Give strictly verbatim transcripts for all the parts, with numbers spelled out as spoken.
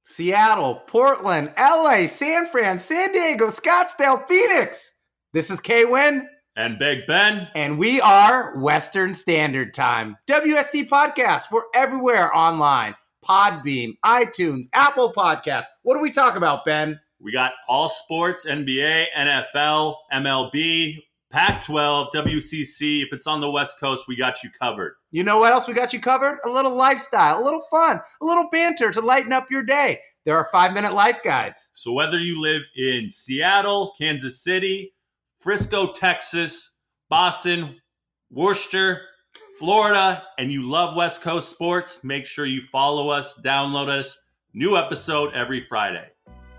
Seattle, Portland, L A, San Fran, San Diego, Scottsdale, Phoenix. This is K-Win. And Big Ben. And we are Western Standard Time. W S T Podcast. We're everywhere online. Podbean, iTunes, Apple Podcasts. What do we talk about, Ben? We got all sports, N B A, N F L, M L B, Pac twelve, W C C. If it's on the West Coast, we got you covered. You know what else we got you covered? A little lifestyle, a little fun, a little banter to lighten up your day. There are five-minute life guides. So whether you live in Seattle, Kansas City, Frisco, Texas, Boston, Worcester, Florida, and you love West Coast sports, make sure you follow us, download us. New episode every Friday.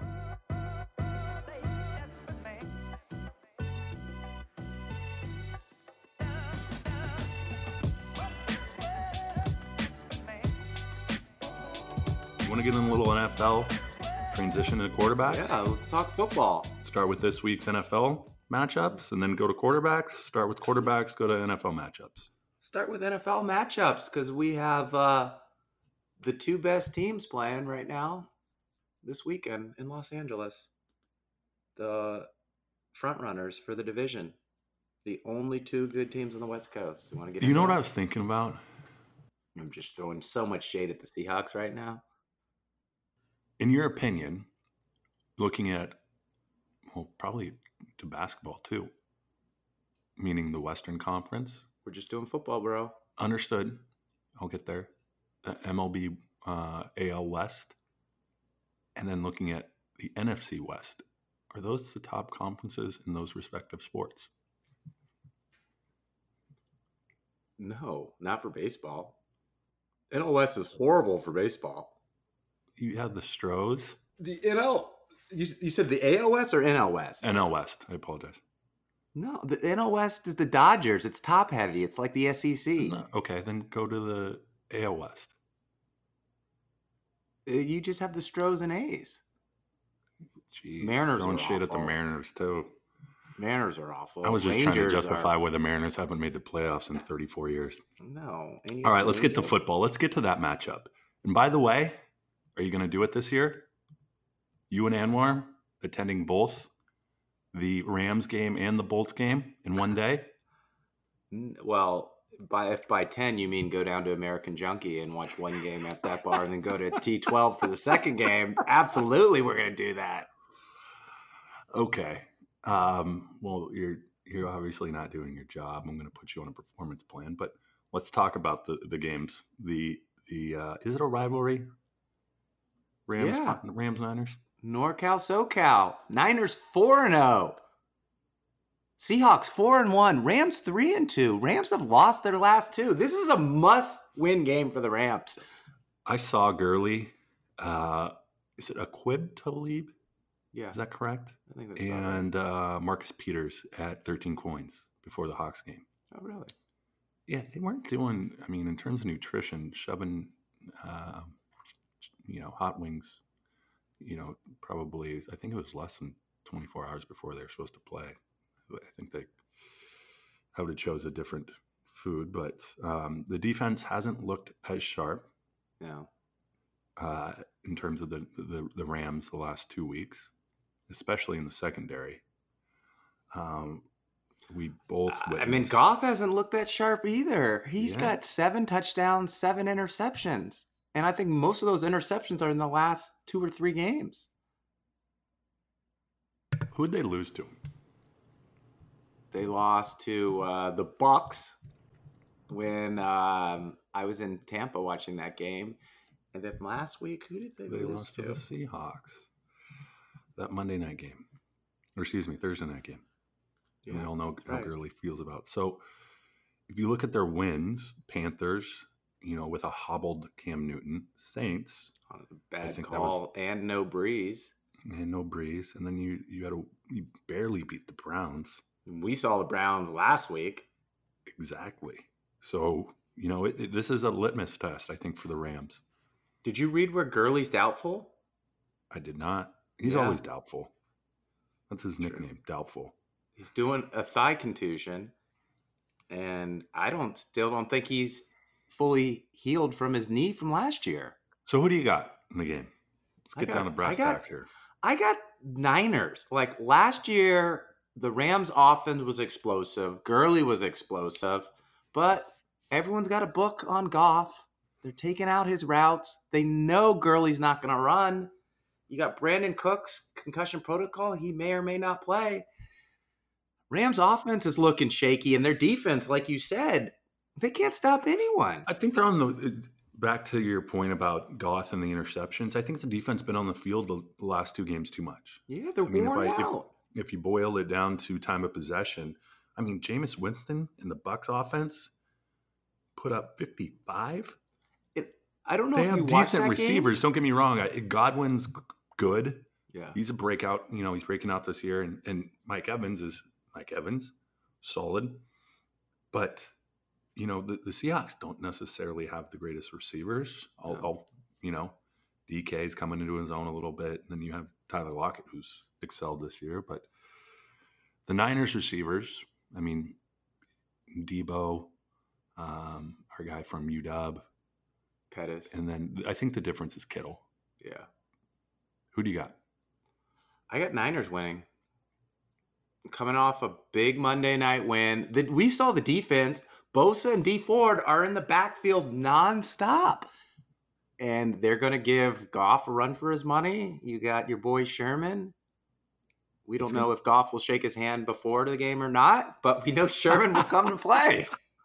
You want to get in a little N F L transition to quarterbacks? Yeah, let's talk football. Start with this week's N F L matchups and then go to quarterbacks. Start with quarterbacks, go to N F L matchups. Start with N F L matchups because we have uh, the two best teams playing right now this weekend in Los Angeles. The front runners for the division. The only two good teams on the West Coast. You want to get? You know what I was thinking about? I'm just throwing so much shade at the Seahawks right now. In your opinion, looking at, well, probably to basketball too, meaning the Western Conference. We're just doing football, bro. Understood. I'll get there. The M L B, uh, A L West, and then looking at the N F C West. Are those the top conferences in those respective sports? No, not for baseball. N L West is horrible for baseball. You have the Stros. The N L, you, you said the A L West or N L West? N L West. I apologize. No, the N L West is the Dodgers. It's top heavy. It's like the S E C. No, okay, then go to the A L West. Uh, You just have the Stros and A's. Jeez, Mariners throwing are shit at the awful. Mariners too. Mariners are awful. I was just trying to Rangers justify are- why the Mariners haven't made the playoffs in thirty-four years. No. and you All right, have let's get to Rangers. football. Let's get to that matchup. And by the way, are you going to do it this year? You and Anwar attending both the Rams game and the Bolts game in one day? N- Well, by if by ten you mean go down to American Junkie and watch one game at that bar and then go to T twelve for the second game, absolutely we're going to do that. Okay. Um, well, you're you're obviously not doing your job. I'm going to put you on a performance plan, but let's talk about the, the games. The the uh, is it a rivalry? Rams Yeah. Rams Niners. NorCal, SoCal. Niners four and oh. Seahawks four and one. Rams three and two. Rams have lost their last two. This is a must-win game for the Rams. I saw Gurley. Uh, is it Aqib Talib? Yeah, Is that correct? I think that's about right. And uh, Marcus Peters at thirteen coins before the Hawks game. Oh, really? Yeah, they weren't doing. I mean, in terms of nutrition, shoving, uh, you know, hot wings. You know, probably. I think it was less than twenty-four hours before they were supposed to play. I think they I would have chose a different food, but um, the defense hasn't looked as sharp Yeah. uh, in terms of the, the the Rams the last two weeks, especially in the secondary. Um, we both. I mean, witnessed- Goff hasn't looked that sharp either. He's Yeah. got seven touchdowns, seven interceptions. And I think most of those interceptions are in the last two or three games. Who'd they lose to? They lost to uh, the Bucks when um, I was in Tampa watching that game. And then last week, who did they, They lose lost to to? the Seahawks. That Monday night game, or excuse me, Thursday night game. And we Yeah, all know that's how right. Gurley feels about. So, if you look at their wins, Panthers, you know, with a hobbled Cam Newton, Saints, On a bad think that call and no breeze. and no Breeze, and then you you had a you barely beat the Browns. We saw the Browns last week. Exactly. So you know, it, it- this is a litmus test, I think, for the Rams. Did you read where Gurley's doubtful? I did not. He's Yeah. always doubtful. That's his True. nickname, doubtful. He's doing a thigh contusion, and I don't still don't think he's fully healed from his knee from last year. So who do you got in the game? Let's get got, down to brass I got, tacks here. I got Niners. Like last year, the Rams offense was explosive. Gurley was explosive, but everyone's got a book on Goff. They're taking out his routes. They know Gurley's not going to run. You got Brandon Cooks concussion protocol. He may or may not play. Rams offense is looking shaky, and their defense, like you said, they can't stop anyone. I think they're on the back to your point about Goff and the interceptions. I think the defense been on the field the last two games too much. Yeah, they're I mean, worn if I out. if, if you boil it down to time of possession, I mean, Jameis Winston and the Bucs offense put up fifty-five. It, I don't know They if you have watched decent that receivers. game. Don't get me wrong. I, Godwin's g- good. Yeah, He's a breakout. You know, he's breaking out this year, and, and Mike Evans is Mike Evans, solid. But you know, the, the Seahawks don't necessarily have the greatest receivers. I'll, No. I'll, you know, D K is coming into his own a little bit. And then you have Tyler Lockett, who's excelled this year. But the Niners receivers, I mean, Debo, um, our guy from U W, Pettis. and then I think the difference is Kittle. Yeah, Who do you got? I got Niners winning. Coming off a big Monday night win. The, we saw the defense. Bosa and D Ford are in the backfield nonstop. And they're going to give Goff a run for his money. You got your boy Sherman. We don't It's know gonna- if Goff will shake his hand before the game or not, but we know Sherman will come to play.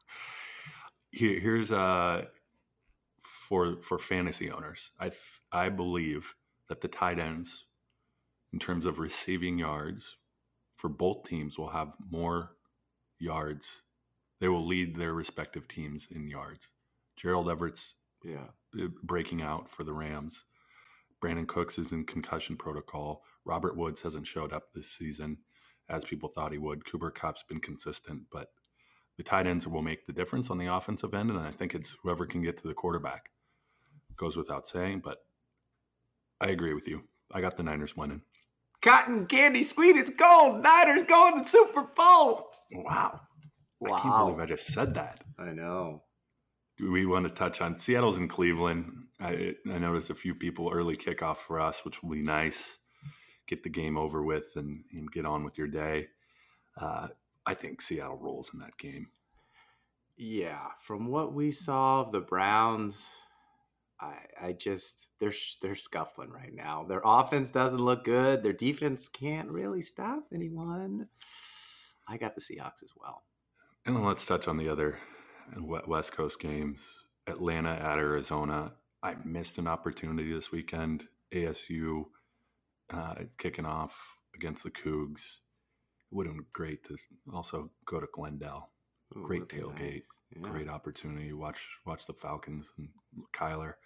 Here, here's uh for for fantasy owners. I th- I believe that the tight ends, in terms of receiving yards, for both teams will have more yards. They will lead their respective teams in yards. Gerald Everett's Yeah. uh, breaking out for the Rams. Brandon Cooks is in concussion protocol. Robert Woods hasn't showed up this season as people thought he would. Cooper Kupp's been consistent, but the tight ends will make the difference on the offensive end, and I think it's whoever can get to the quarterback. Goes without saying, but I agree with you. I got the Niners winning. Cotton candy sweet, it's gold. Niners going to Super Bowl. Wow. Wow. I can't believe I just said that. I know. Do we want to touch on Seattle's in Cleveland? I, I noticed a few people early kickoff for us, which will be nice. Get the game over with and, and get on with your day. Uh, I think Seattle rolls in that game. Yeah, from what we saw of the Browns, I I just they're they're scuffling right now. Their offense doesn't look good. Their defense can't really stop anyone. I got the Seahawks as well. And then let's touch on the other West Coast games. Atlanta at Arizona. I missed an opportunity this weekend. A S U uh, is kicking off against the Cougs. It would have been great to also go to Glendale. Ooh, Great would be tailgate. nice. Yeah. Great opportunity. Watch watch the Falcons and Kyler.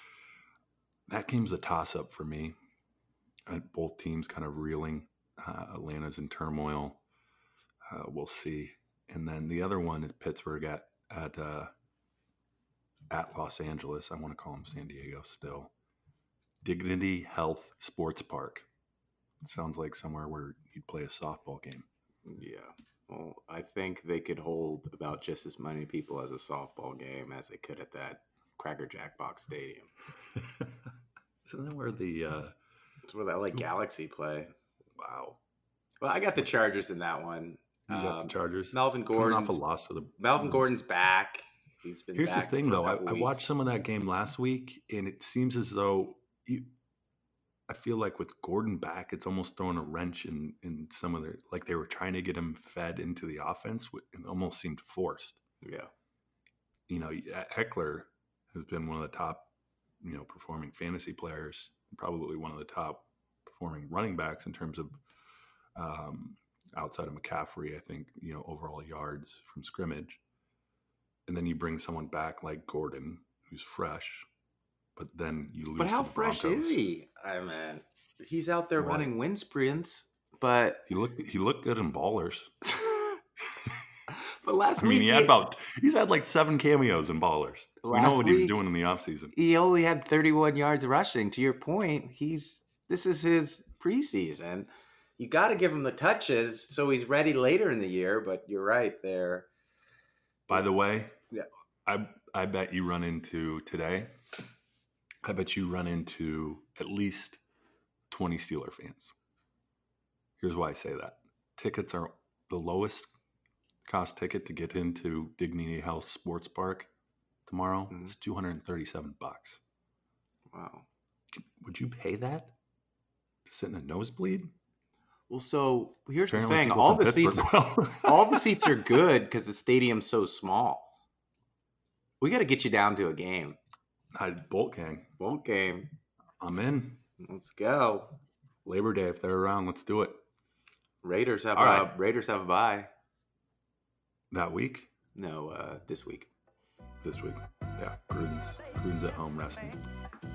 That game's a toss-up for me. Uh, both teams kind of reeling. Uh, Atlanta's in turmoil. Uh, we'll see. And then the other one is Pittsburgh at at uh, at Los Angeles. I want to call them San Diego still. Dignity Health Sports Park. It sounds like somewhere where you'd play a softball game. Yeah. Well, I think they could hold about just as many people as a softball game as they could at that Cracker Jack Box Stadium. Isn't that where the uh, It's where that like Galaxy play. wow? Well, I got the Chargers in that one. You got Um, the Chargers. Melvin Coming Gordon. off a loss to the Melvin the- Gordon's back. He's been Here's the back thing, for a though. I, couple I weeks. watched some of that game last week, and it seems as though you, I feel like with Gordon back, it's almost throwing a wrench in, in some of their, like they were trying to get him fed into the offense. It almost seemed forced. Yeah. You know, Eckler has been one of the top, you know, performing fantasy players, probably one of the top performing running backs in terms of um, outside of McCaffrey, I think, you know, overall yards from scrimmage. And then you bring someone back like Gordon, who's fresh, but then you lose. But how to the fresh Broncos. is he? I mean, he's out there What? running wind sprints, but He looked he looked good in Ballers. but last I mean, week he had about he's had like seven cameos in Ballers. We know Last what he was week- doing in the offseason. he only had thirty-one yards rushing. To your point, he's this is his preseason. You got to give him the touches so he's ready later in the year. But you're right there. By the way, Yeah. I I bet you run into today I bet you run into at least twenty Steeler fans. Here's why I say that. Tickets are the lowest cost ticket to get into Dignity Health Sports Park tomorrow. Mm-hmm. It's two hundred thirty-seven bucks. Wow. Would you pay that to sit in a nosebleed? Well, so here's Apparently the thing: all the Pittsburgh seats, will. all the seats are good because the stadium's so small. We got to get you down to a game. I Bolt gang. Bolt game. I'm in. Let's go. Labor Day, if they're around, let's do it. Raiders have All a right. Raiders have a bye. That week? No, uh, this week. This week. Yeah, Gruden's Gruden's at home resting.